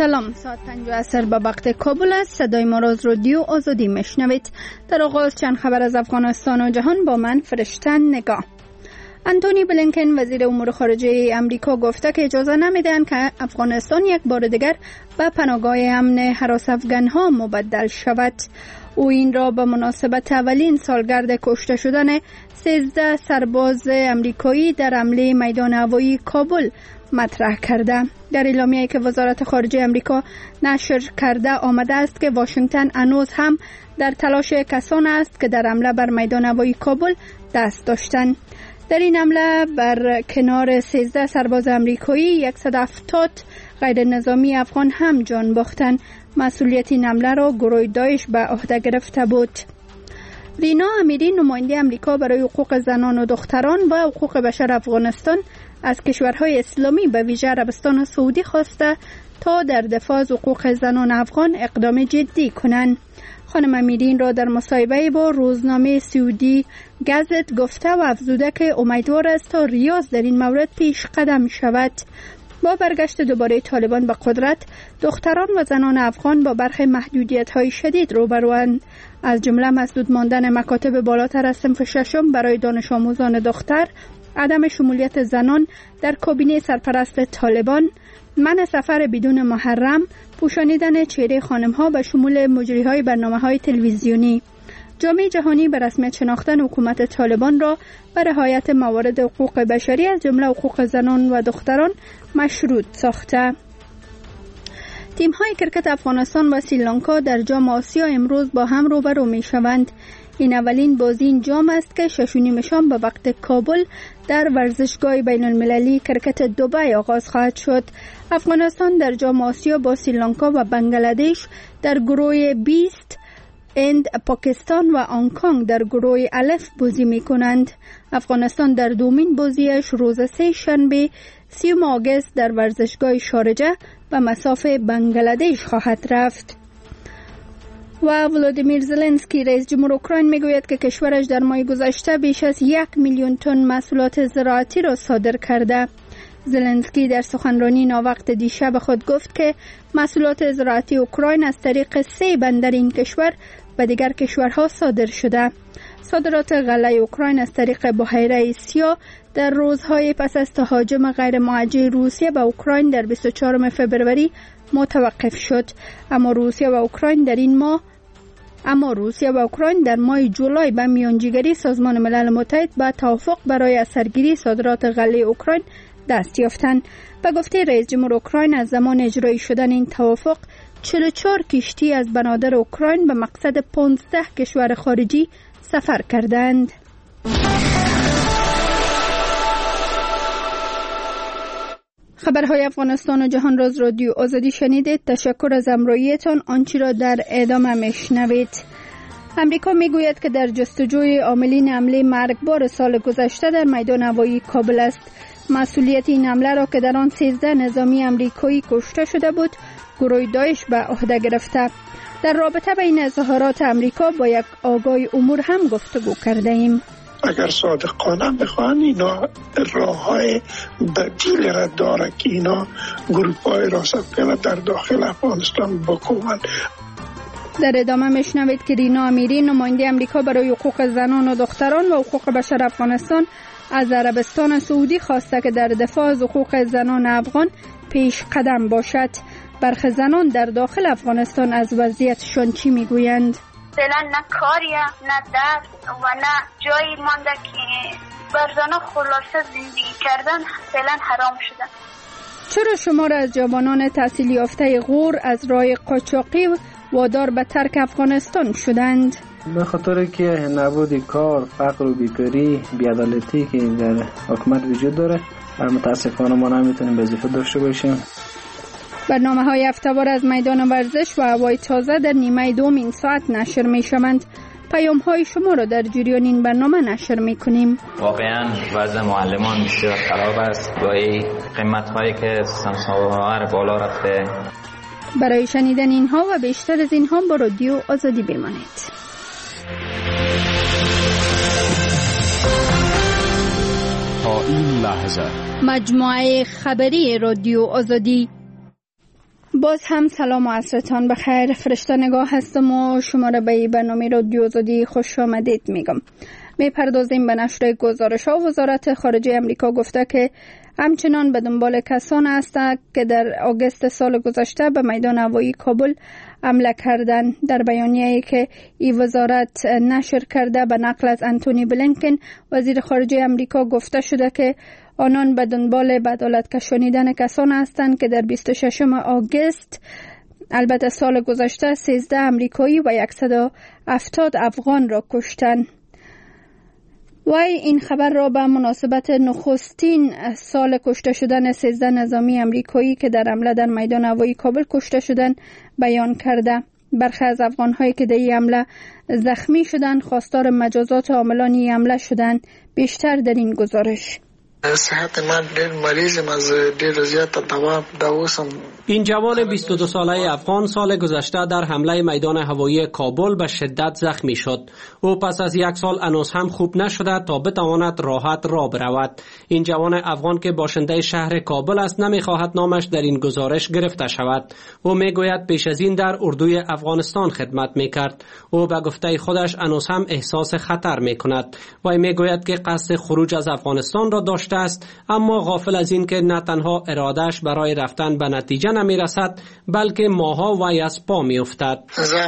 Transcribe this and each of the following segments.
سلام، ساعت 5 عصر به وقت کابل است. صدای ما را از رادیو آزادی میشنوید. در آغاز چند خبر از افغانستان و جهان با من فرشتن نگاه. انتونی بلینکن وزیر امور خارجه امریکا گفته که اجازه نمیدهند که افغانستان یک بار دیگر به پناهگاه امن هراس افغانها مبدل شود. او این را به مناسبت اولین سالگرد کشته شدن 13 سرباز امریکایی در حمله میدان هوایی کابل مطرح کرده. در اعلامیه‌ای که وزارت خارجه امریکا نشر کرده آمده است که واشنگتن هنوز هم در تلاش کسان است که در حمله بر میدان هوایی کابل دست داشتند. در این حمله بر کنار 13 سرباز امریکایی 170 غیر نظامی افغان هم جان باختند. مسئولیت این حمله را گروه داعش به عهده گرفته بود. رینا امیری نماینده امریکا برای حقوق زنان و دختران و حقوق بشر افغانستان از کشورهای اسلامی به ویژه عربستان سعودی خواسته تا در دفاع از حقوق زنان افغان اقدام جدی کنند. خانم امیری را در مصاحبه با روزنامه سعودی گزت گفته و افزوده که امیدوار است تا ریاض در این مورد پیش قدم شود. با برگشت دوباره طالبان به قدرت، دختران و زنان افغان با برخی محدودیت‌های شدید روبروند، از جمله مسدود ماندن مکاتب بالاتر از صنف ششم برای دانش آموزان دختر، عدم شمولیت زنان در کابینه سرپرست طالبان، منع سفر بدون محرم، پوشانیدن چهره خانم‌ها به شمول مجری‌های برنامه‌های تلویزیونی. جامعه جهانی به رسمیت شناختن حکومت طالبان را بر رعایت موارد حقوق بشری از جمله حقوق زنان و دختران مشروط ساخته. تیم‌های کرکت افغانستان و سریلانکا در جام آسیا امروز با هم روبرو می‌شوند. این اولین بازی این جام است که 6:30 شام به وقت کابل در ورزشگاه بین‌المللی کرکت دبی آغاز خواهد شد. افغانستان در جام آسیا با سریلانکا و بنگلادش در گروه 20 اند پاکستان و هنگ کنگ در گروه الف بازی می کنند. افغانستان در دومین بازیش روز 3 شنبه 30 آگوست در ورزشگاه شارجه به مصاف بنگلادش خواهد رفت. و ولادیمیر زلنسکی رئیس جمهور اوکراین میگوید که کشورش در ماه گذشته بیش از 1 میلیون تن محصولات زراعتی را صادر کرده. زلنسکی در سخنرانی ناوقت دیشب خود گفت که محصولات زراعتی اوکراین از طریق 3 بندر این کشور به دیگر کشورها صادر شده. صادرات غله اوکراین از طریق بحیره سیاه در روزهای پس از تهاجم غیر موجه روسیه به اوکراین در 24 فبروری متوقف شد. اما روسیه و اوکراین در ماه جولای به میانجیگری سازمان ملل متحد به توافق برای اثرگیری صادرات غله اوکراین دست یافتند. به گفته رئیس جمهور اوکراین از زمان اجرایی شدن این توافق 44 کشتی از بنادر اوکراین به مقصد 15 کشور خارجی سفر کردند. خبرهای افغانستان و جهان را از رادیو آزادی شنیدید. تشکر از همراهیتان. آنچه را در ادامه میشنوید. امریکا میگوید که در جستجوی عاملین حمله مرگبار سال گذشته در میدان هوایی کابل است. مسئولیت این حمله را که در آن 13 نظامی امریکایی کشته شده بود، گروه داعش به عهده گرفته. در رابطه با این اظهارات امریکا با یک آگاه امور هم گفتگو کرده ایم. اگر صادقانه بخواهند اینا راه‌های بدیل را داره که اینا گروه‌های راستگرا در داخل افغانستان بکنند. در ادامه میشنوید که رینا امیری نماینده امریکا برای حقوق زنان و دختران و حقوق بشر افغانستان از عربستان سعودی خواسته که در دفاع از حقوق زنان افغان پیش قدم باشد. برخی زنان در داخل افغانستان از وضعیتشان چی میگویند؟ فعلا نه کاریه، نه دست و نه جایی مانده که برزنها خلاصه زندگی کردن فعلا حرام شده. چرا شما را از جوانان تحصیل یافته غور از راه قاچاقی وادار به ترک افغانستان شدند؟ به خاطر که نبود کار، فقر و بیکاری، بی‌عدالتی که در حکومت وجود داره، متاسفانه ما نمیتونیم وظیفه داشته باشیم. برنامه‌های هفته‌وار از میدان ورزش و هوای تازه در نیمه دوم این ساعت نشر می‌شوند. پیام‌های شما را در جریان این برنامه نشر می‌کنیم. واقعاً وضع معلمان بسیار خراب است با این قیمت‌هایی که سنساوار بالا رفته. برای شنیدن اینها و بیشتر از اینها با رادیو آزادی بمانید. تا این لحظه مجموعه خبری رادیو آزادی. باز هم سلام و عصرتان بخیر. فرشته نگاه هستم و شما را به برنامه رادیو آزادی خوش آمدید میگم. میپردازیم به نشر گزارش ها. وزارت خارجه امریکا گفته که همچنان به دنبال کسان است که در آگوست سال گذشته به میدان هوایی کابل حمله کردند. در بیانیه‌ای که این وزارت نشر کرده به نقل از انتونی بلینکن وزیر خارجه امریکا گفته شده که آنان به دنبال به عدالت کشانیدن کسان هستند که در 26 آگوست البته سال گذشته 13 امریکایی و 170 افغان را کشتند. وی این خبر را به مناسبت نخستین سال کشته شدن 13 نظامی امریکایی که در حمله در میدان هوایی کابل کشته شدند بیان کرده. برخی از افغان‌هایی که در این حمله زخمی شدند خواستار مجازات عاملان این حمله شدند. بیشتر در این گزارش. صحت من دیر مریضم، از دیر زیاد دواسم. این جوان 22 ساله افغان سال گذشته در حمله میدان هوایی کابل به شدت زخمی شد. او پس از 1 سال هنوز هم خوب نشده تا بتواند راحت راه برود. این جوان افغان که باشنده شهر کابل است نمیخواهد نامش در این گزارش گرفته شود. او میگوید پیش از این در اردوی افغانستان خدمت میکرد. او به گفته خودش هنوز هم احساس خطر میکند. وی میگوید که قصد خروج از افغانستان را داشته است، اما غافل از این که نه تنها ارادهش برای رفتن به نتیجه نمیرسد بلکه ماها وی از پا میافتد.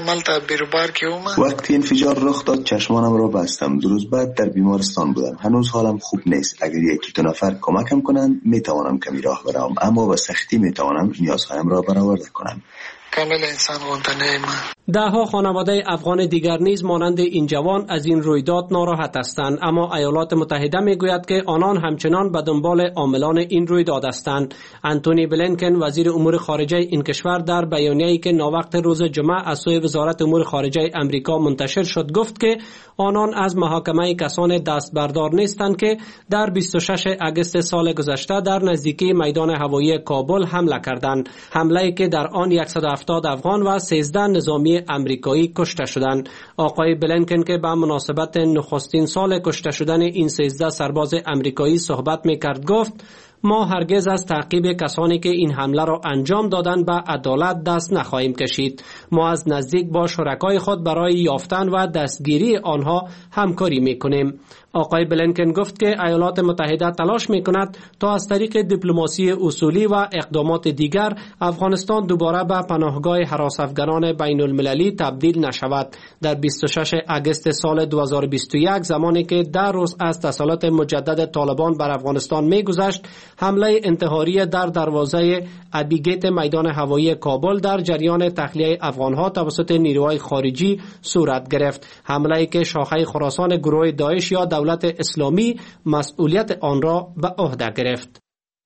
وقتی انفجار رخ داد چشمانم را بستم. 2 روز بعد در بیمارستان بودم. هنوز حالم خوب نیست. اگر 1-2 نفر کمکم کنند میتوانم کمی راه بروم، اما به سختی میتوانم نیازهایم را برآورده کنم. کامل انسان مانده من. دهها خانواده افغان دیگر نیز مانند این جوان از این رویداد ناراحت هستند، اما ایالات متحده میگوید که آنان همچنان به دنبال عاملان این رویداد هستند. انتونی بلینکن وزیر امور خارجه این کشور در بیانیه‌ای که ناوقت روز جمعه از سوی وزارت امور خارجه امریکا منتشر شد گفت که آنان از محاکمه کسان دست بردار نیستند که در 26 آگوست سال گذشته در نزدیکی میدان هوایی کابل حمله کردند. حمله‌ای که در آن 170 افغان و 13 نظامی امریکایی کشته شدند. آقای بلینکن که به مناسبت نخستین سال کشته شدن این 13 سرباز امریکایی صحبت می‌کرد گفت ما هرگز از تعقیب کسانی که این حمله را انجام دادند به عدالت دست نخواهیم کشید. ما از نزدیک با شرکای خود برای یافتن و دستگیری آنها همکاری می‌کنیم. آقای بلینکن گفت که ایالات متحده تلاش می‌کند تا از طریق دیپلماسی اصولی و اقدامات دیگر افغانستان دوباره به پناهگاه هراس افغانان بین المللی تبدیل نشود. در 26 آگوست سال 2021 زمانی که 10 روز از تسلط مجدد طالبان بر افغانستان می‌گذشت، حمله انتحاری در دروازه ابیگیت میدان هوایی کابل در جریان تخلیه افغانها توسط نیروهای خارجی صورت گرفت. حمله‌ای که شاخه خراسان گروه داعش یا دولت اسلامی مسئولیت آن را به عهده گرفت.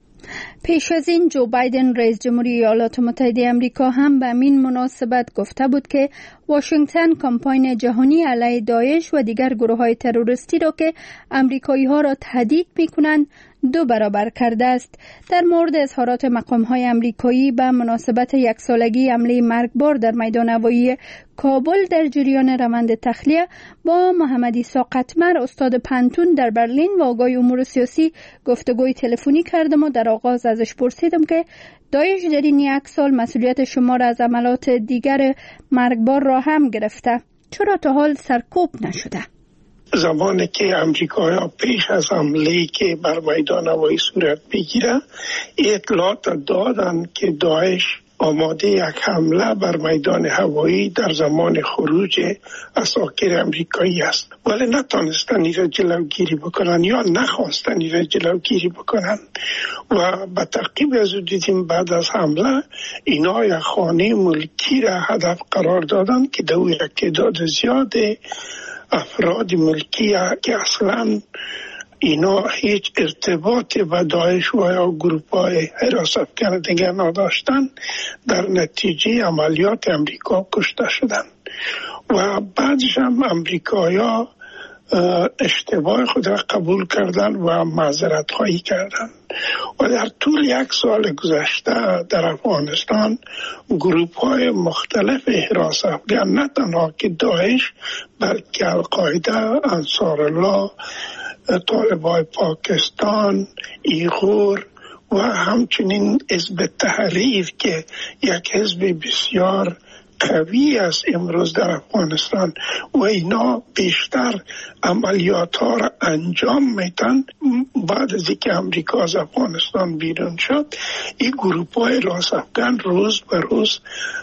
پیش از این جو بایدن رئیس جمهوری ایالات متحده آمریکا هم به این مناسبت گفته بود که واشنگتن کمپاین جهانی علیه داعش و دیگر گروه‌های تروریستی را که آمریکایی‌ها را تهدید می‌کنند 2 برابر کرده است. در مورد اظهارات مقام‌های آمریکایی به مناسبت 1 سالگی حمله مرگبار در میدان هوایی کابل در جریان روند تخلیه با محمد عیسی قطمر استاد پنتون در برلین و آقای امور سیاسی گفتگوی تلفنی کردم و در آغاز ازش پرسیدم که داعش در این 1 سال مسئولیت شما را از عملات دیگر مرگبار را هم گرفته، چرا تا حال سرکوب نشده؟ زمانی که امریکایی‌ها پیش از حمله که بر میدان هوایی صورت بگیره اطلاعات دادن که داعش آماده یک حمله بر میدان هوایی در زمان خروج عساکر امریکایی است، ولی نتانستن این را جلوگیری بکنن یا نخواستن این را جلوگیری بکنن و به تعقیب از دیدیم بعد از حمله اینا یک خانه ملکی را هدف قرار دادن که در یک تعداد زیاد افراد ملکی که اصلا اینا هیچ ارتباط با داعش و یا گروپ‌های حراس افکن دیگر نداشتن در نتیجه عملیات امریکا کشته شدن و بعدش هم امریکایی‌ها اشتباه خود را قبول کردن و معذرت خواهی کردن و در طول 1 سال گذشته در افغانستان گروپ‌های مختلف حراس افکن نه تنها که داعش بلکه القاعده، انصار الله، طالبان پاکستان، ایغور و همچنین حزب تحریر که یک حزب بسیار قوی است امروز در افغانستان و اینا بیشتر عملیات ها را انجام میتن. بعد از اینکه امریکا از افغانستان بیرون شد، این گروپ های راست افغان روز به روز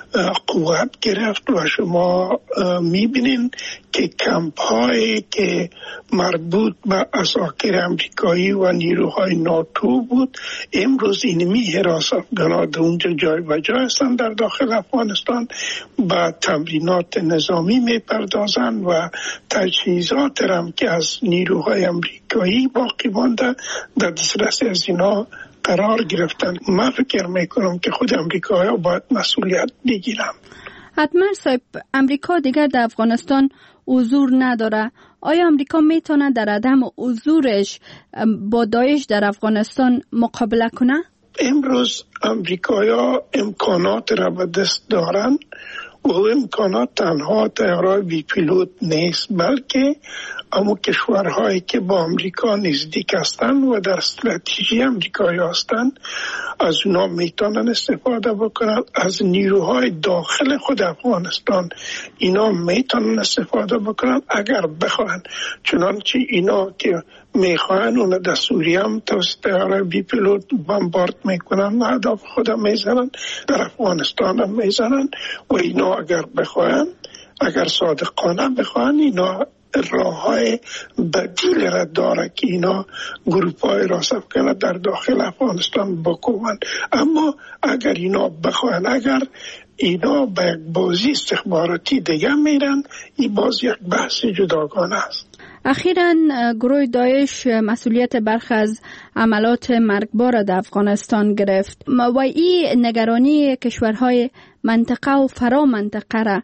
قوت گرفت و شما میبینین که کمپ هایی که مربوط به عساکر امریکایی و نیروهای ناتو بود، امروز اینمی حراس افغان در اونجا جای و جای هستند در داخل افغانستان، با تمرینات نظامی میپردازند و تجهیزات هم که از نیروهای امریکایی باقی مانده در دسترس از اینا قرار گرفتن. من فکر میکنم که خود امریکایی باید مسئولیت بگیرن. حتما صاحب، امریکا دیگر در افغانستان حضور نداره. آیا امریکا میتونه در عدم حضورش با داعش در افغانستان مقابله کنه؟ امروز امریکایی امکانات را به دست دارن و امکانات تنها طیاره‌های بی پیلوت نیست، بلکه اما کشورهایی که با امریکا نزدیک هستند و در استراتژی امریکایی هستند از اونا میتونن استفاده بکنن. از نیروهای داخل خود افغانستان اینا میتونن استفاده بکنن اگر بخواهن، چنانچه اینا که میخواهن اون در سوریه هم توسط طیاره بی پیلوت بمبارد میکنن، اهداف خودم میزنن، در افغانستان هم میزنن و اینا اگر بخواهن، اگر صادقانه بخواهن، اینا راه های بدیل را داره که اینا گروپ های راست افغان در داخل افغانستان بکنن. اما اگر اینا بخواهن، اگر اینا به یک بازی استخباراتی دیگه میرن، این باز یک بحث جداگانه است. اخیراً گروه داعش مسئولیت برخی از عملات مرگبار در افغانستان گرفت و این نگرانی کشورهای منطقه و فرا منطقه را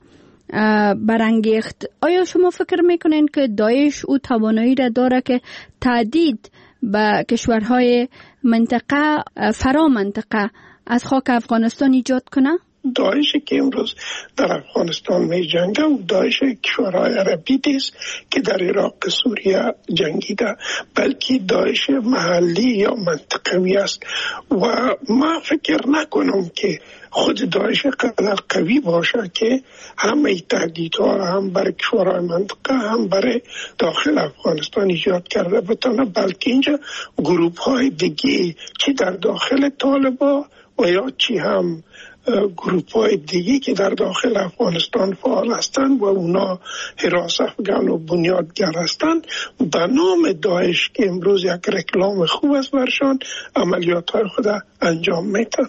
برانگیخت. آیا شما فکر میکنین که داعش او توانایی را داره که تهدید به کشورهای منطقه فرا منطقه از خاک افغانستان ایجاد کنه؟ داعش که امروز در افغانستان می جنگه و داعش کشورهای عربی نیست که در عراق سوریه جنگیده، بلکه داعش محلی یا منطقوی است و ما فکر نکنم که خود داعش قدر قوی باشه که همه تهدیدها هم برای کشورهای منطقه هم برای داخل افغانستان ایجاد کرده بتونه، بلکه اینجا گروپ های دیگه چی در داخل طالبان و یا چی هم گروپ های دیگه که در داخل افغانستان فعال هستند و اونا حراس افغان و بنیادگر هستند، به نام داعش که امروز یک رکلام خوب است برشان، عملیات های خود انجام میتن.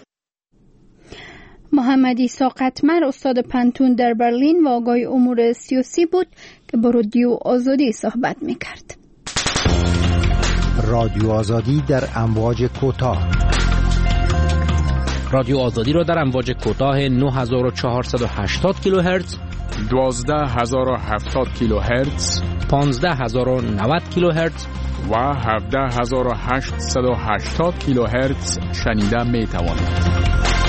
محمد عیسی قطمر، استاد پنتون در برلین و آگاه امور سیاسی بود که با رادیو آزادی صحبت میکرد. رادیو آزادی در امواج کوتاه. رادیو آزادی را در امواج کوتاه 9480 کیلوهرتز، 12070 کیلوهرتز، 15090 کیلوهرتز و 17880 کیلوهرتز شنیده می توانید.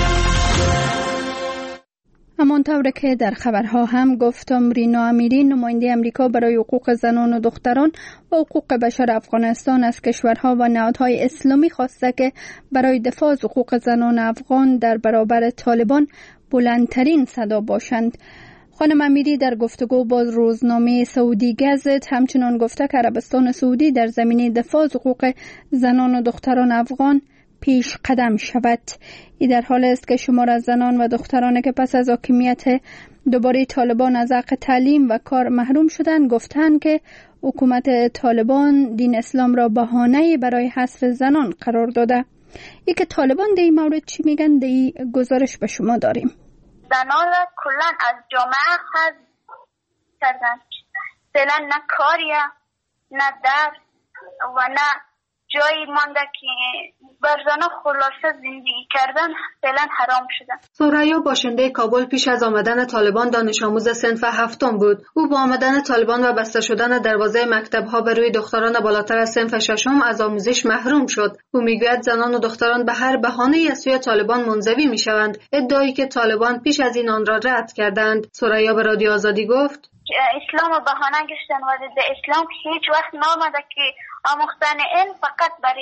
همانطور که در خبرها هم گفتم، رینا امیری، نماینده امریکا برای حقوق زنان و دختران و حقوق بشر افغانستان، از کشورها و نهادهای اسلامی خواسته که برای دفاع از حقوق زنان افغان در برابر طالبان بلندترین صدا باشند. خانم امیری در گفتگو با روزنامه سعودی گزت همچنان گفته که عربستان سعودی در زمینه دفاع از حقوق زنان و دختران افغان پیش قدم شود. این در حال است که شمار از زنان و دخترانی که پس از حاکمیت دوباره طالبان از حق تعلیم و کار محروم شدند گفتند که حکومت طالبان دین اسلام را بهانه برای حصر زنان قرار داده. ای که طالبان در این مورد چی میگن، در این گزارش به شما داریم. زنان را کلا از جامعه حذف کردن، فعلا نه کاریه، نه درس و نه جایی مانده که بر زنان خلاصه زندگی کردن فعلا حرام شده. ثریا باشنده کابل پیش از آمدن طالبان دانش آموز صنف هفتم بود. او با آمدن طالبان و بسته شدن دروازه مکتب‌ها به روی دختران بالاتر از صنف ششم از آموزش محروم شد. او میگوید زنان و دختران به هر بهانه‌ای از سوی طالبان منزوی میشوند، ادعایی که طالبان پیش از این آن را رد کردند. ثریا به رادیو آزادی گفت: اسلام رو بهانه گشتن و در اسلام هیچ وقت نامده که آموختن علم فقط برای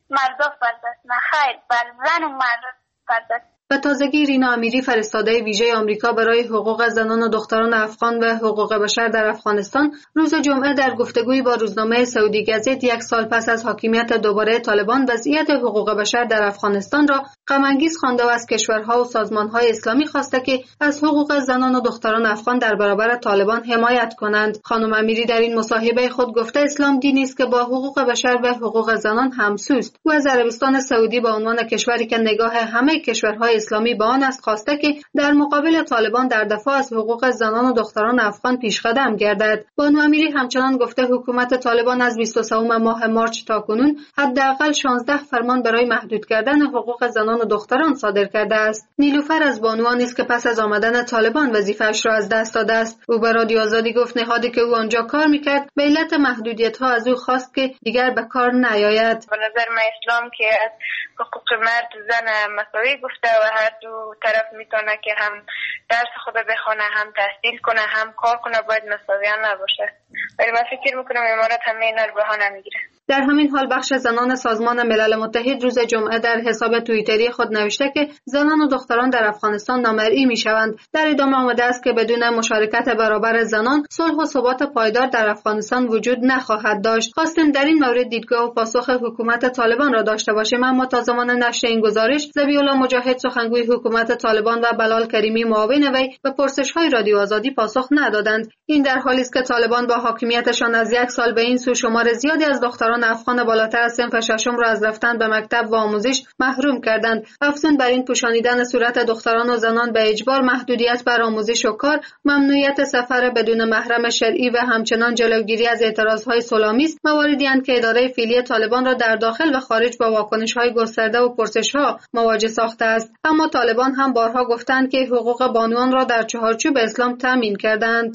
مردا فرض است. نه خیر، بر زن و مرد فرض است. به تازگی رینا امیری فرستاده ویژه آمریکا برای حقوق زنان و دختران افغان و حقوق بشر در افغانستان روز جمعه در گفتگوی با روزنامه سعودی گزیت 1 سال پس از حاکمیت دوباره طالبان وضعیت حقوق بشر در افغانستان را غم‌انگیز خوانده و از کشورها و سازمان‌های اسلامی خواسته که از حقوق زنان و دختران افغان در برابر طالبان حمایت کنند. خانم امیری در این مصاحبه خود گفته اسلام دینی است که با حقوق بشر و حقوق زنان همسوست. او از عربستان سعودی به عنوان کشوری که نگاه همه کشورهای اسلامی به آن است خواسته که در مقابل طالبان در دفاع از حقوق زنان و دختران افغان پیشقدم گردد. بانو امیری همچنان گفته حکومت طالبان از 23 ماه مارچ تا کنون حداقل 16 فرمان برای محدود کردن حقوق زنان و دختران صادر کرده است. نیلوفر از بانوان است که پس از آمدن طالبان وظیفه‌اش را از دست داده است. او به رادیو آزادی گفت نهادی که او آنجا کار میکرد به علت محدودیت‌ها از او خواست که دیگر به کار نیاید. به نظر من اسلام که از حقوق مرد و زن مساوی گفته و هر دو طرف میتونه که هم درس خود بخونه، هم تحصیل کنه، هم کار کنه، باید مساویان نباشه. ولی من فکر میکنم امارات همه اینا رو بهانه میگیره. در همین حال بخش زنان سازمان ملل متحد روز جمعه در حساب توییتری خود نوشته که زنان و دختران در افغانستان نامرئی میشوند. در ادامه آمده است که بدون مشارکت برابر زنان صلح و ثبات پایدار در افغانستان وجود نخواهد داشت. خواستیم در این مورد دیدگاه و پاسخ حکومت طالبان را داشته باشیم، اما تا زمان نشر این گزارش ذبیح‌الله مجاهد سخنگوی حکومت طالبان و بلال کریمی معاون وی به پرسش‌های رادیو آزادی پاسخ ندادند. این در حالی است که طالبان با حاکمیتشان از 1 سال به این سو شمار زیادی از دختران افغان بالاتر از صنف ششم را از رفتن به مکتب و آموزش محروم کردند. افزون بر این پوشانیدن صورت دختران و زنان به اجبار، محدودیت بر آموزش و کار، ممنوعیت سفر بدون محرم شرعی و همچنان جلوگیری از اعتراضهای صلح‌آمیز مواردی اند که اداره فعلی طالبان را در داخل و خارج با واکنش‌های گسترده و پرسش‌ها مواجه ساخته است. اما طالبان هم بارها گفتند که حقوق بانوان را در چهارچوب اسلام تامین کردند.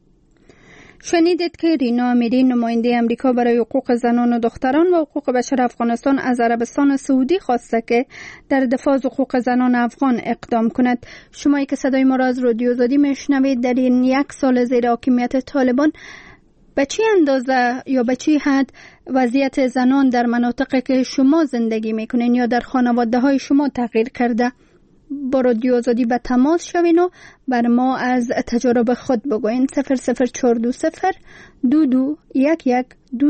شنیدید که رینا امیری نماینده امریکا برای حقوق زنان و دختران و حقوق بشر افغانستان از عربستان سعودی خواسته که در دفاع از حقوق زنان افغان اقدام کند. شمایی که صدای ما را از رادیو آزادی میشنوید، در این 1 سال زیر حاکمیت طالبان به چه اندازه یا به چه حد وضعیت زنان در مناطقی که شما زندگی میکنین یا در خانواده های شما تغییر کرده؟ با رادیو آزادی به تماس شوین و بر ما از تجربه خود بگوین. 00420 2211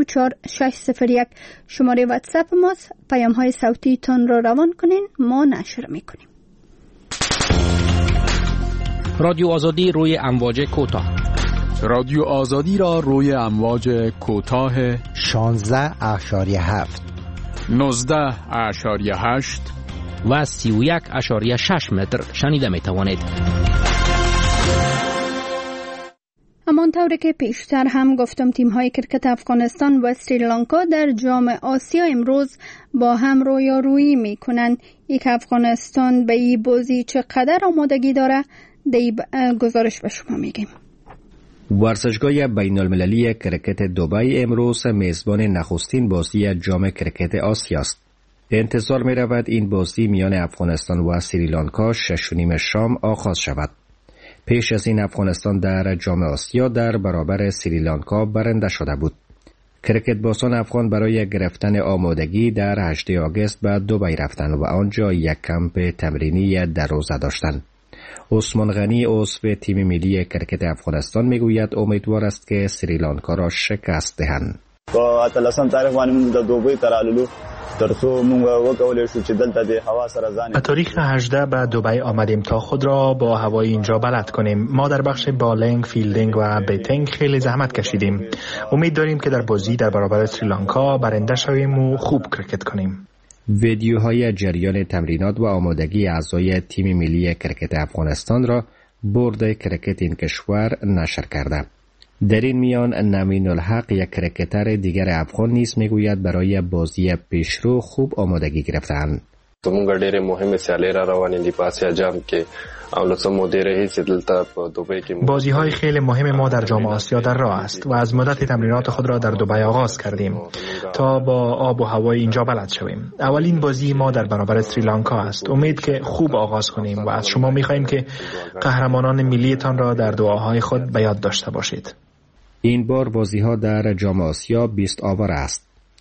24601 شماره واتساپ ماست. پیام های صوتی تان را روان کنین، ما نشر میکنیم. رادیو آزادی روی امواج کوتاه. رادیو آزادی را روی امواج کوتاه 16.7 19.8 و 31.6 متر شنیده می توانید. همانطور که پیشتر هم گفتم، تیم‌های کرکت افغانستان و سریلانکا در جام آسیا امروز با هم رویارویی می‌کنند. یک افغانستان به این بازی چقدر آمادگی داره؟ در گزارش به شما میگیم. ورزشگاه بین المللی کرکت دبی امروز میزبان نخستین بازی جام کرکت آسیا است. انتظار می رود این بازی میان افغانستان و سریلانکا 6:30 شام آغاز شود. پیش از این افغانستان در جام آسیا در برابر سریلانکا برنده شده بود. کرکت بازان افغان برای گرفتن آمادگی در 8 آگوست به دبی رفتند و آنجا یک کمپ تمرینی در روزه داشتند. عثمان غنی عضو تیم ملی کرکت افغانستان میگوید امیدوار است که سریلانکا را شکست دهند. با اتلسم تاریخ باندې د دوبۍ تراللو ترڅو موږ وکولای شو چې دلته د هوا سره ځان به تاریخ 18 به دبی آمدیم تا خود را با هوای اینجا بلد کنیم. ما در بخش بالینگ، فیلدینگ و بیتینگ خیلی زحمت کشیدیم. امید داریم که در بازی در برابر سریلانکا برنده شویم و خوب کرکت کنیم. ویدیوهای جریان تمرینات و آمادگی اعضای تیم ملی کرکت افغانستان را بورد کرکت این کشور نشر کرده. در این میان نمین الحق یک کرکتر دیگر افغان نیز میگوید برای بازی پیشرو خوب آمادگی گرفتند. زمونږ ډېرې مهمې سیالۍ را روانې دي په آسیا جام کې او له څه مودې راهیسې دلته په دوبۍ کې بازی‌های خیلی مهم ما در جام آسیا در راه است و از مدت تمرینات خود را در دبی آغاز کردیم تا با آب و هوای اینجا بلد شویم. اولین بازی ما در برابر سریلانکا است. امید که خوب آغاز کنیم و از شما می‌خواهیم که قهرمانان ملیتان را در دعاهای خود به یاد داشته باشید. این بار بازی‌ها در جام آسیا 20 آور است.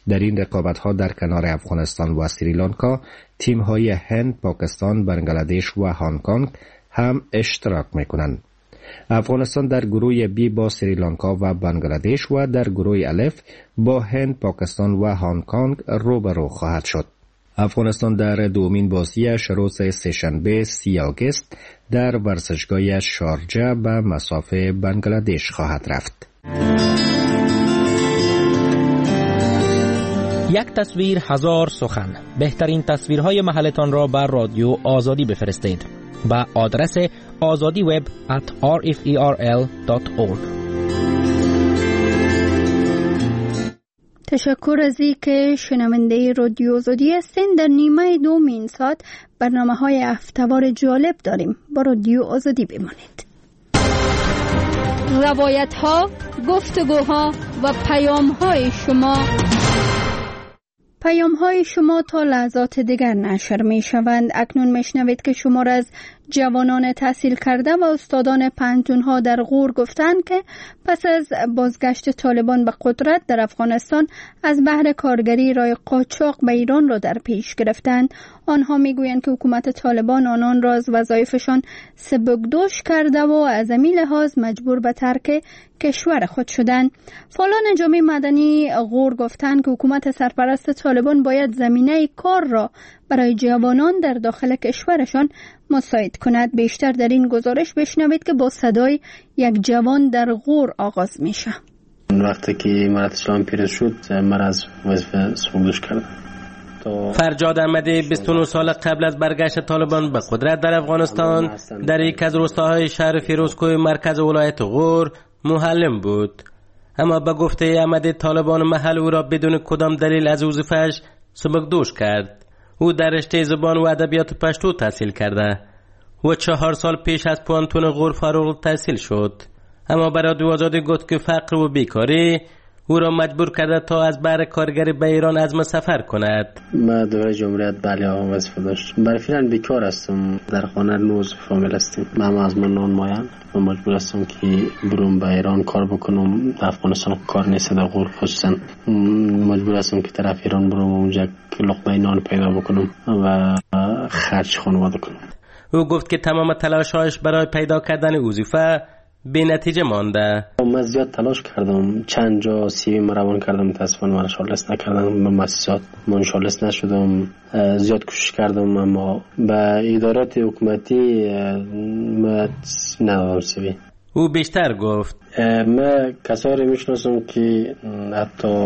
در این رقابت‌ها در کنار افغانستان و سریلانکا، تیم‌های هند، پاکستان، بنگلادش و هنگ کنگ هم اشتراک می‌کنند. افغانستان در گروه بی با سریلانکا و بنگلادش و در گروه الف با هند، پاکستان و هنگ کنگ روبرو خواهد شد. افغانستان در دومین بازیش روز سه‌شنبه 30 آگوست در ورزشگاه شارجه به مصاف بنگلادش خواهد رفت. یک تصویر هزار سخن. بهترین تصویرهای محلتان را بر رادیو آزادی بفرستید به آدرس azadiweb@rferl.org. تشکر از اینکه شنونده رادیو آزادی هستین. در نیمه دومین ساعت برنامه‌های هفته‌وار جالب داریم. با رادیو آزادی بمانید. روایت‌ها، گفتگوها و پیام‌های شما تا لحظات دیگر نشر می شوند. اکنون میشنوید که شمار از جوانان تحصیل کرده و استادان پنهتون‌ها در غور گفتند که پس از بازگشت طالبان به قدرت در افغانستان از بهر کارگری راه قاچاق به ایران را در پیش گرفتند. آنها میگویند که حکومت طالبان آنان را از وظایفشان سبکدوش کرده و از این لحاظ مجبور به ترک کشور خود شدند. فعالان جامعه مدنی غور گفتند که حکومت سرپرست طالبان باید زمینه کار را برای جوانان در داخل کشورشان مساعد کند. بیشتر در این گزارش بشنوید که با صدای یک جوان در غور آغاز میشه. وقتی که امارت اسلامی پیروز شد، من از وظیفه سبکدوش کردم. فرجاد احمدی 29 سال قبل از برگشت طالبان به قدرت در افغانستان در یک از روستاهای شهر فیروزکوه مرکز ولایت غور معلم بود. اما به گفته احمدی طالبان محل او را بدون کدام دلیل از وظیفه‌اش سبکدوش کرد. او در رشته زبان و ادبیات پشتو تحصیل کرده و 4 سال پیش از پوانتون غور فارغ التحصیل شد. اما برای رادیو آزادی گفت که فقر و بیکاری او را مجبور کرده تا از بهر کارگری به ایران عزم سفر کند. ما دوره جمهوریت بله آقا وظیفه داشت. برای فعلا بیکار هستم. در خانه 9 فامیل هستیم. من از من نانمایم و مجبور هستم که برم به ایران کار بکنم. افغانستان کار نیست در غور، خصوصا مجبور هستم که طرف ایران برم و اونجا لقمه نان پیدا بکنم و خرج خانواده کنم. او گفت که تمام تلاش‌هایش برای پیدا کردن وظیفه بی نتیجه مانده. من زیاد تلاش کردم، چند جا سی وی روان کردم، متاسفانه من شالست نکردم. به مؤسسات من شالست نشدم. زیاد کوشش کردم اما به ادارات حکومتی ما ندادم سی. او بیشتر گفت من کسایی رو میشناسم که حتی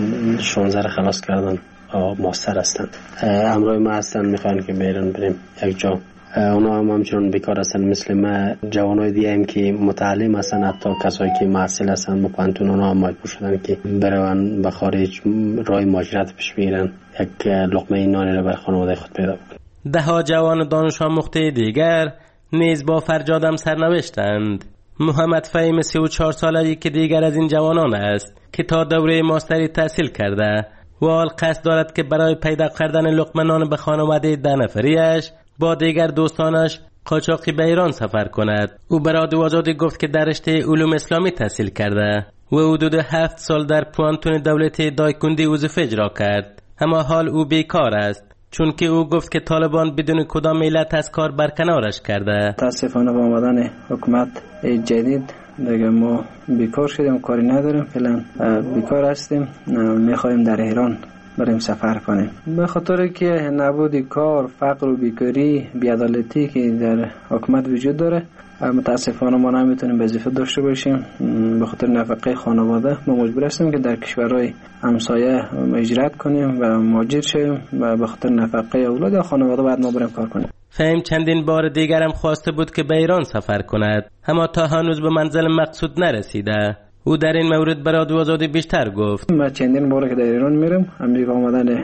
16 خلاص کردن، ماستر هستند، همراه ما هستن، میخوان که بیرون بریم یک جا. اونا هم همچنان بیکار هستن مثل ما. جوانای دیگه هم که متعلم هستن، حتی کسایی که محصل هستن با پانتون، اونا هم مجبور شدن که برون به خارج راه مهاجرت پیش بگیرن، یک لقمه نانی رو بر خانواده خود پیدا بکنن. ده جوان دانش آموخته دیگر نیز با فرجادم سرنوشتند. محمد فهیم 34 ساله‌ای که دیگر از این جوانان است که تا دوره ماستری تحصیل کرده و حال قصد دارد که برای پیدا کردن لقمه نان به خانواده 10 نفریش با دیگر دوستانش قاچاقی به ایران سفر کند. او برای رادیو آزادی گفت که در رشته علوم اسلامی تحصیل کرده و حدود 7 سال در پوانتون دولتی دایکندی وظیفه اجرا کرد، اما حال او بیکار است چون که او گفت که طالبان بدون کدام علت از کار برکنارش کرده. متاسفانه با آمدن حکومت جدید دیگه ما بیکار شدیم، کاری نداریم، فعلا بیکار هستیم. میخوایم در ایران بریم سفر کنیم. به خاطر که نبود کار، فقر و بیکاری، بی‌عدالتی که در حکومت وجود داره، متاسفانه ما نمیتونیم وظیفه داشته باشیم. به خاطر نفقه خانواده ما مجبور هستیم که در کشورهای همسایه هجرت کنیم و مهاجر شویم و به خاطر نفقه اولاد و خانواده بعد ما بریم کار کنیم. فهم چندین بار دیگر هم خواسته بود که به ایران سفر کند، اما تا هنوز به منزل مقصود نرسیده. او در این مورد برای رادیو آزادی بیشتر گفت. ما چندین بار که در ایران میرم، امریکا آمدن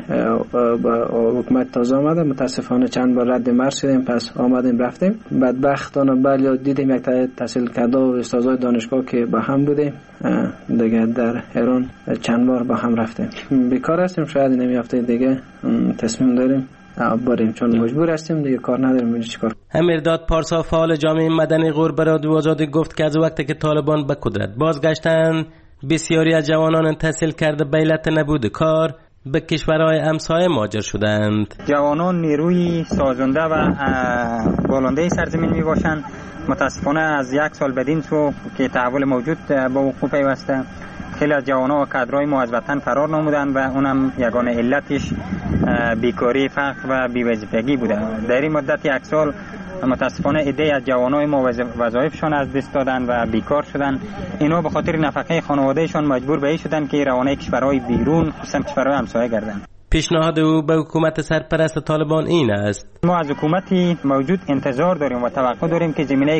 حکومت تازه آمده، متاسفانه چند بار رد مرز شدیم، پس آمدیم رفتیم. بدبختانه بله دیدیم یک تحصیل کرده و استادای دانشگاه که با هم بودیم دیگه در ایران چند بار با هم رفتیم. بیکار هستیم، شاید این هفته دیگه تصمیم داریم بریم چون مجبور هستیم دیگه، کار نداریم چیکار. امیرداد پارسا فعال جامعه مدنی غور برای رادیو آزادی گفت که از وقتی که طالبان به قدرت بازگشتند بسیاری از جوانان تحصیل کرده به علت نبود کار به کشورهای همسایه مهاجر شدند. جوانان نیروی سازنده و بالنده سرزمین می باشند. متاسفانه از 1 سال بدین سو که تحول موجود با وقوع پیوسته، خیلی از جوانان و کادرای ما از وطن فرار نمودند و اونم یگانه علتش بیکاری، فقر و بی‌وظیفگی بوده. در این مدت 1 سال متاسفانه عده از جوانای ما وظایفشان از دست دادن و بیکار شدن. اینا به خاطر نفقه خانوادهشان مجبور به این شدن که روانه کشورهای بیرون، خصوصا کشورهای همسایه گردند. پیشنهاد او به حکومت سرپرست طالبان این است: ما از حکومتی موجود انتظار داریم و توقع داریم که زمینه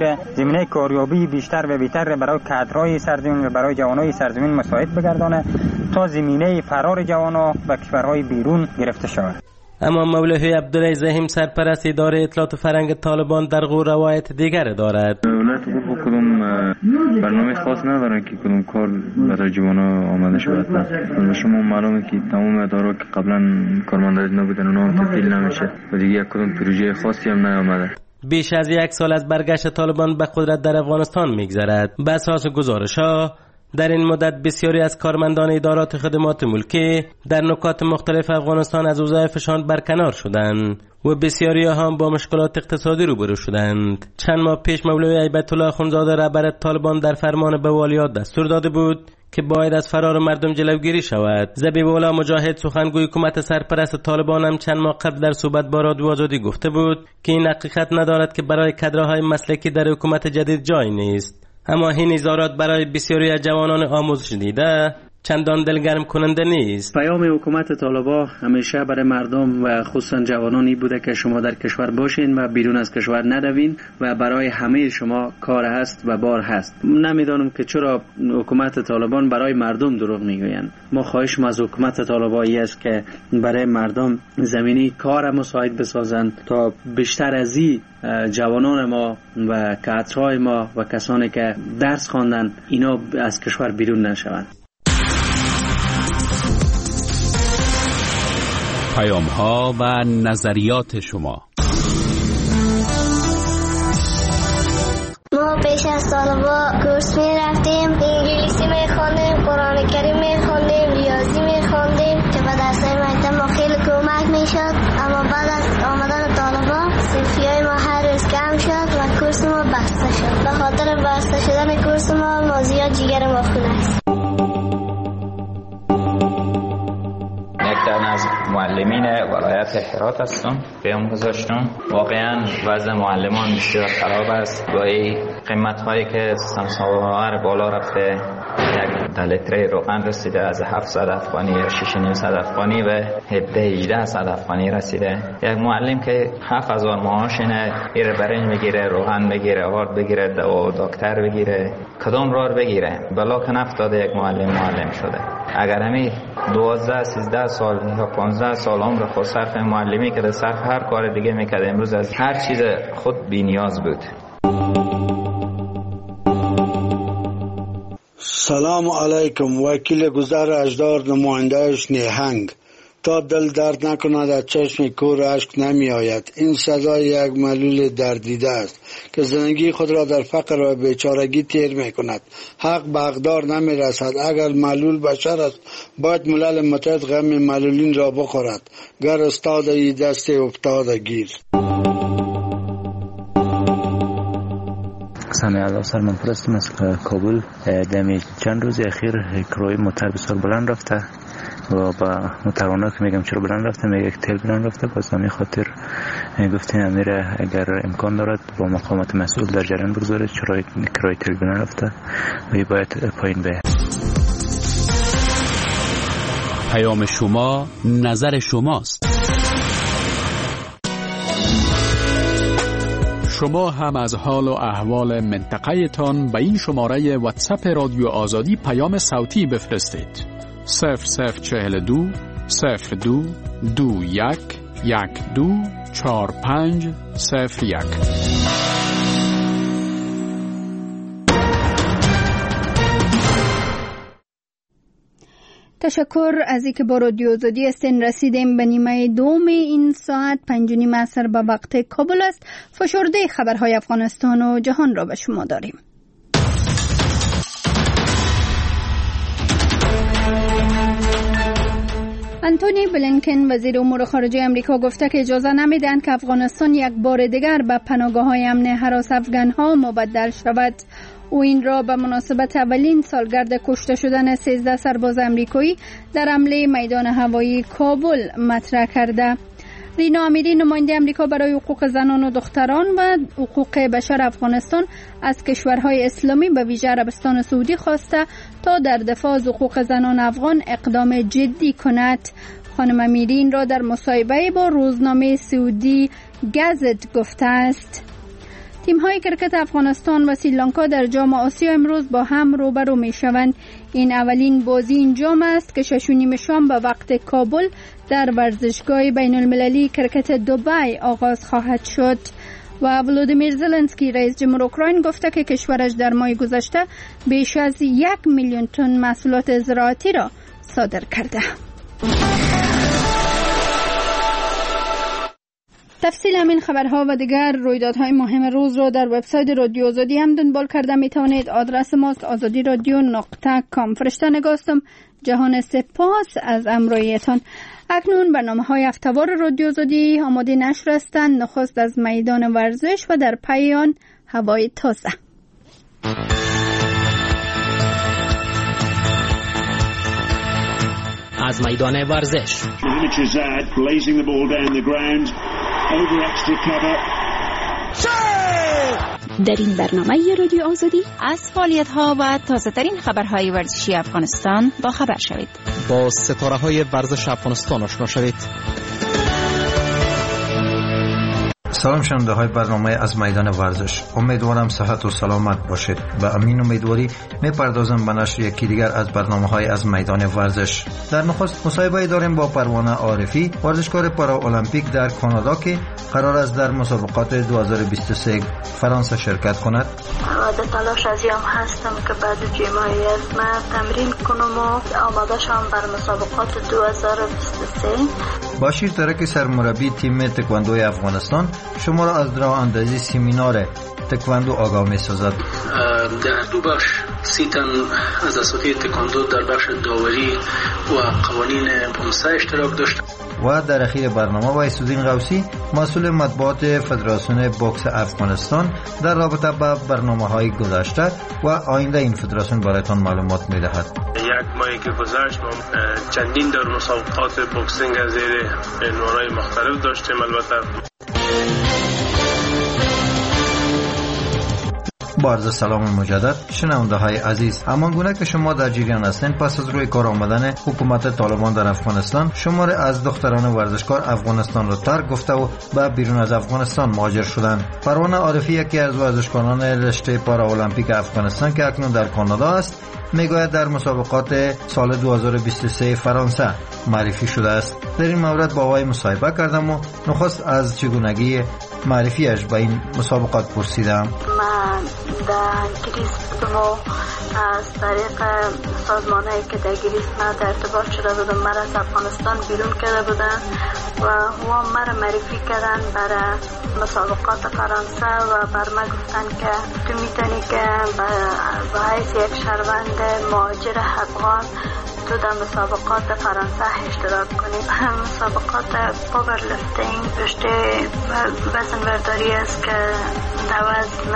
کاریابی بیشتر و بهتر برای کادرهای سرزمین و برای جوانای سرزمین مساعد بگردانه تا زمینه فرار جوانان به کشورهای بیرون گرفته شود. اما مولوی عبدالله زهیم سرپرست اداره اطلاعات فرهنگ طالبان در غور روایت دیگر دارد. ولایت غور کدوم برنامه خاص نداره که کدوم کار برای جوانان آماده شود. و شما معلومه که تمام ادارات که قبلا کارمند نبودن اونها تبدیل نمیشه و دیگه کدوم پروژه خاصی هم نیامده. بیش از 1 سال از برگشت طالبان به قدرت در افغانستان میگذرد. به اساس گزارش‌ها در این مدت بسیاری از کارمندان ادارات خدمات ملکی در نقاط مختلف افغانستان از وظایفشان برکنار شدند و بسیاری هم با مشکلات اقتصادی روبرو شدند. چند ماه پیش مولوی هیبت الله اخوندزاده رهبر طالبان در فرمان به والیات دستور داده بود که باید از فرار مردم جلوگیری شود. ذبیح الله مجاهد سخنگوی حکومت سرپرست طالبان هم چند ماه قبل در صحبت با رادیو آزادی گفته بود که این حقیقت ندارد که برای کادرهای مسلکی در حکومت جدید جای نیست. اما این اظهارات برای بسیاری از جوانان آموزش دیده چندان دلگرم کننده نیست. پیام حکومت طالبان همیشه برای مردم و خصوصا جوانانی بوده که شما در کشور باشین و بیرون از کشور ندوین و برای همه شما کار هست و بار هست. نمیدانم که چرا حکومت طالبان برای مردم دروغ میگویند. ما خواهش از حکومت طالبان است که برای مردم زمینی کار مساعد بسازند تا بیشتر از این جوانان ما و کادرهای ما و کسانی که درس خواندن اینا از کشور بیرون نشوند. پیام‌ها و نظریات شما. ما پیش از طالبا کورس می رفتیم، انگلیسی می خوندیم، قرآن کریم می خوندیم، ریاضی می خوندیم که به درسای مکتب ما خیلی کمک می شد. اما بعد از آمدن طالبا صرفیای ما هر روز کم شد و کورس ما بسته شد. به خاطر بسته شدن کورس ما زیاد جگر ما خون است. از معلمین ولایت هرات هستم. پیام گذاشتم. واقعا وضع معلمان بسیار خراب است. با این قیمت‌هایی که سمسار بالا رفته، یک لیتر روغن رسیده از 700 افغانی یا 6,500 افغانی و 17-1800 افغانی رسیده. یک معلم که 7000 معاش اینه، ایر برنج بگیره، روغن بگیره، آرد بگیره، دکتر بگیره، کدام راه بگیره؟ بلا که نفتاده یک معلم شده. اگر همی 12-13 سال یا 15 سال عمر خود صرف معلمی که صرف هر کار دیگه میکرد، امروز از هر چیز خود بی نیاز بود. سلام علیکم. وکیل گذر اجدار، نمایندهش نیهنگ. تا دل درد نکند از چشم کور اشک نمی آید. این سزای یک معلول دردیده است که زندگی خود را در فقر و بیچارگی تیر می کند. حق به حقدار نمی رسد. اگر معلول بشر است باید ملل متحد غم معلولین را بخورد. گر استاد ای دست افتاده گیر. سامی الله سرمان پرستم از کابل. دمی چند روز اخیر کرای موتر بسیار بلند رفته و با موتروانا که میگم چرا بلند رفته، میگه یک تیل بلند رفته. باز همین خاطر گفتیم امیره اگر امکان دارد با مقامات مسئول در جریان بگذاره چرا کرای تیل بلند رفته و باید پایین بیاید. پیام شما نظر شماست. شما هم از حال و احوال منطقه تان به این شماره واتساپ رادیو آزادی پیام صوتی بفرستید. 0042 02 21 12 4501. تشکر از اینکه با رادیو آزادی استن رسیدیم به نیمه دوم این ساعت. 5:30 عصر به وقت کابل است. فشرده خبرهای افغانستان و جهان را به شما داریم. آنتونی بلینکن وزیر امور خارجه امریکا گفته که اجازه نمیدهند که افغانستان یک بار دیگر به پناهگاه‌های امن هراس افغان‌ها مبدل شود. او این را به مناسبت اولین سالگرد کشته شدن 13 سرباز امریکایی در حمله میدان هوایی کابل مطرح کرده. رینا امیری نماینده امریکا برای حقوق زنان و دختران و حقوق بشر افغانستان از کشورهای اسلامی به ویژه عربستان سعودی خواسته تا در دفاع از حقوق زنان افغان اقدام جدی کند. خانم امیری این را در مصاحبه با روزنامه سعودی گزت گفته است. تیم‌های کرکت افغانستان و سریلانکا در جام آسیا امروز با هم روبرو می‌شوند. این اولین بازی این جام است که 6:30 شام به وقت کابل در ورزشگاه بین‌المللی کرکت دبی آغاز خواهد شد. و ولودیمیر زلنسکی رئیس جمهور اوکراین گفته که کشورش در ماه گذشته بیش از 1,000,000 تن محصولات زراعتی را صادر کرده. تفصیل همین خبرها و دیگر رویدادهای مهم روز را در وبسایت رادیو آزادی هم دنبال کرده می توانید. آدرس ماست azadiradyo.com. فرشته نگاستم. جهان سپاس از همراهیتان. اکنون برنامه‌های هفته‌وار رادیو آزادی آماده نشر هستند. نخست از میدان ورزش و در پی آن هوای تازه. از میدان ورزش در این برنامه رادیو آزادی از فعالیت‌ها و تازه‌ترین خبرهای ورزشی افغانستان با خبر شوید. با ستاره‌های ورزش افغانستان آشنا شوید. سلام شنونده های برنامه از میدان ورزش. امیدوارم صحت و سلامت باشید. به امین امیدواری میپردازم به نشر یکی دیگر از برنامه های از میدان ورزش. در نخست مصاحبه داریم با پروانه عارفی، ورزشکار پارالمپیک در کانادا که قرار است در مسابقات 2023 فرانسه شرکت کند. در تلاش ازیم هستم که بعد جمعی از من تمرین کنم و آماده شم بر مسابقات 2023. باشیر ترک سرمربی تیم تکواندوی افغانستان شما را از راه اندازی سمینار تکواندو آگاه می سازد. در دو بخش 30 تن از اساتید تکواندو در بخش داوری و قوانین پونسه اشتراک داشت. و در اخیر برنامه وایسودین غوثی مسئول مطبوعات فدراسیون بوکس افغانستان در رابطه با برنامه‌های گذشته و آینده این فدراسیون برایتان معلومات می‌دهد. یک ماهی که گذشت ما چندین در مسابقات بوکسینگ از زیر عنوان‌های مختلف داشتیم. البته با عرض سلام مجدد شنونده های عزیز، همان گونه که شما در جریان هستین، پس از روی کار آمدن حکومت طالبان در افغانستان شمار از دختران ورزشکار افغانستان را ترک گفته و به بیرون از افغانستان مهاجر شدند. پروانه عارفی یکی از ورزشکاران رشته پارالمپیک افغانستان که اکنون در کانادا است میگوید در مسابقات سال 2023 فرانسه معرفی شده است. در این مورد با وی مصاحبه کردم و نخست از چگونگی معرفیش به این مسابقات پرسیدم. من در انگلیس بودم و از طریق سازمانهایی که در انگلیس من در ارتباط شده بودم من از افغانستان بیرون کرده بودن و هم مرا معرفی کردن برای مسابقات فرانسه و بر من گفتن که تو میتونی که به حیث یک شهروند مهاجر افغان تو در مسابقات فرانسه اشتراک کنید. مسابقات پاور لیفتینگ رشته وزن برداری است که در وزن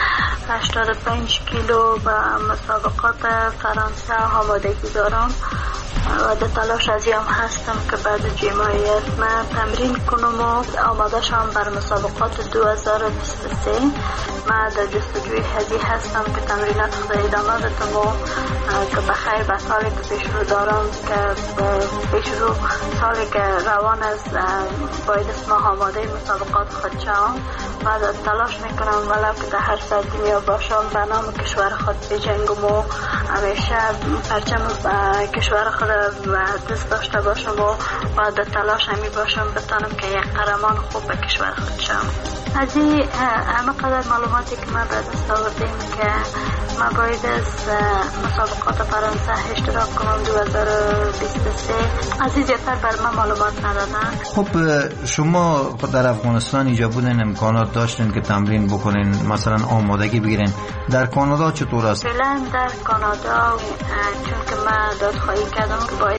85 کیلو به مسابقات فرانسه آمادگی دارم و در تلاش ازیم هستم که بعد جمعی من تمرین کنم و آماده شم بر مسابقات 2023. من در جستجوی هدی هستم که تمرینات خود ادامه بدم و که بخیر به سالی که پیش رو دارم که پیش رو سالی که روان است باید اسم آماده مسابقات خود شم و در تلاش میکنم ولو که در هر سرزمینی باشم به نام کشور خود بجنگم و همیشه پرچم کشور خود دست داشته باشم و در تلاش همی باشم بتانم که یک قهرمان خوب به کشور خود شم. از این همه قدر معلوماتی که من به دست آوردیم که من باید از مسابقات فرانسه اشتراک کنم 2023 از این زیادتر بر من معلومات ندادن. خب شما در افغانستان اینجا بودین امکانات داشتین که تمرین بکنین مثلا آمادگی بگیرین، در کانادا چطور است؟ فعلا در کانادا چون که من دادخواهی کردم که باید